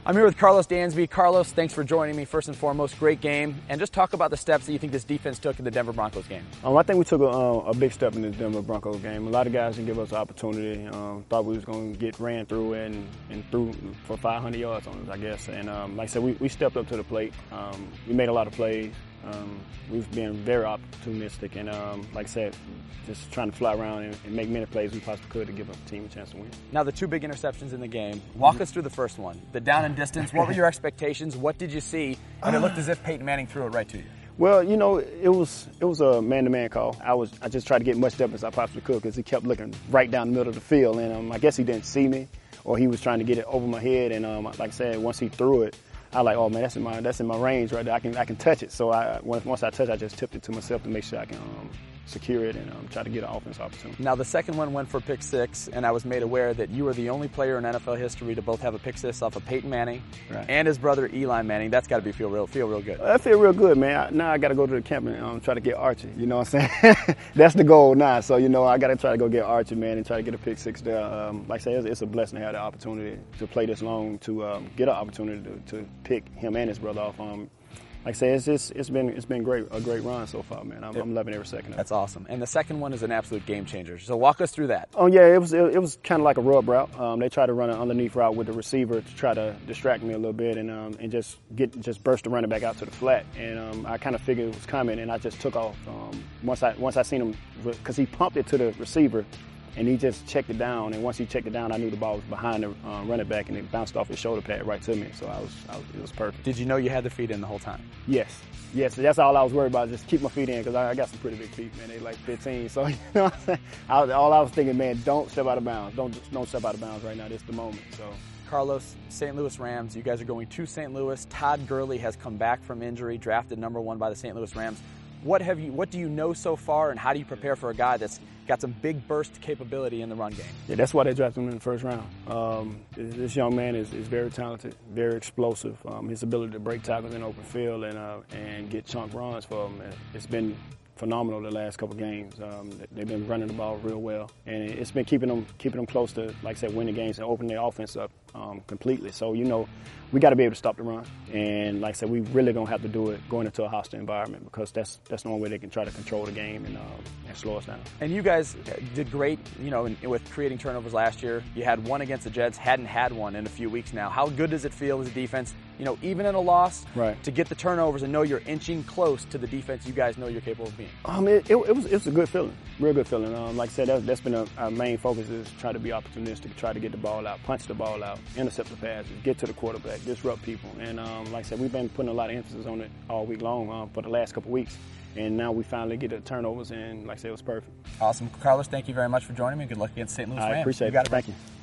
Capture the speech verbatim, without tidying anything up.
I'm here with Carlos Dansby. Carlos, thanks for joining me. First and foremost, great game. And just talk about the steps that you think this defense took in the Denver Broncos game. Um, I think we took a, uh, a big step in the Denver Broncos game. A lot of guys didn't give us an opportunity. Um, thought we was going to get ran through and, and through for five hundred yards on us, I guess. And um, like I said, we, we stepped up to the plate. Um, we made a lot of plays. Um, we've been very opportunistic and, um, like I said, just trying to fly around and, and make many plays we possibly could to give a team a chance to win. Now, the two big interceptions in the game. Walk mm-hmm. us through the first one. The down and distance. What were your expectations? What did you see? And it looked as if Peyton Manning threw it right to you. Well, you know, it was it was a man-to-man call. I was I just tried to get much depth as I possibly could because he kept looking right down the middle of the field, and um, I guess he didn't see me, or he was trying to get it over my head. And um, like I said, once he threw it, I was like, oh man, that's in my that's in my range right there. I can I can touch it. So I once I touch, I just tipped it to myself to make sure I can um, secure it and um, try to get an offense opportunity. Now the second one went for pick six, and I was made aware that you were the only player in N F L history to both have a pick six off of Peyton Manning right. and his brother Eli Manning. That's got to be feel real feel real good. I feel real good, man. I, now I got to go to the camp and um, try to get Archie. You know what I'm saying? That's the goal now. So you know I got to try to go get Archie, man, and try to get a pick six there. Um, like I say, it's, it's a blessing to have the opportunity to play this long, to um, get an opportunity to, to pick him and his brother off. Um, Like I say, it's just, it's been it's been great a great run so far, man. I'm, I'm loving every second of it. That's awesome. And the second one is an absolute game changer. So walk us through that. Oh yeah, it was it, it was kind of like a rub route. Um, they tried to run an underneath route with the receiver to try to distract me a little bit and um, and just get just burst the running back out to the flat. And um, I kind of figured it was coming, and I just took off. Um, once I once I seen him, because he pumped it to the receiver. And he just checked it down, and once he checked it down, I knew the ball was behind the uh, running back, and it bounced off his shoulder pad right to me. So I was, I was, it was perfect. Did you know you had the feet in the whole time? Yes, yes. That's all I was worried about, just keep my feet in, because I, I got some pretty big feet, man. They like fifteen. So you know, what I'm saying? I was, all I was thinking, man, don't step out of bounds. Don't, don't step out of bounds right now. This is the moment. So. Carlos, Saint Louis Rams. You guys are going to Saint Louis. Todd Gurley has come back from injury, drafted number one by the Saint Louis Rams. What have you? What do you know so far, and how do you prepare for a guy that's got some big burst capability in the run game? Yeah, that's why they drafted him in the first round. Um, this young man is, is very talented, very explosive. Um, his ability to break tackles in open field and uh, and get chunk runs for him, it's been phenomenal the last couple games. Um, they've been running the ball real well, and it's been keeping them keeping them close to, like I said, winning games and opening their offense up um, completely. So you know, we got to be able to stop the run, and like I said, we really don't have to do it going into a hostile environment, because that's that's the only way they can try to control the game and, uh, and slow us down. And you guys did great, you know, in, with creating turnovers last year. You had one against the Jets, hadn't had one in a few weeks now. How good does it feel as a defense, you know, even in a loss, right, to get the turnovers and know you're inching close to the defense you guys know you're capable of being? Um, it, it, it was it was a good feeling, real good feeling. Um, like I said, that, that's been a, our main focus, is try to be opportunistic, try to get the ball out, punch the ball out, intercept the passes, get to the quarterback, disrupt people. And um, like I said, we've been putting a lot of emphasis on it all week long um, for the last couple of weeks. And now we finally get the turnovers, and like I said, it was perfect. Awesome. Carlos, thank you very much for joining me. Good luck against Saint Louis Rams. I appreciate you got it. it. Thank you.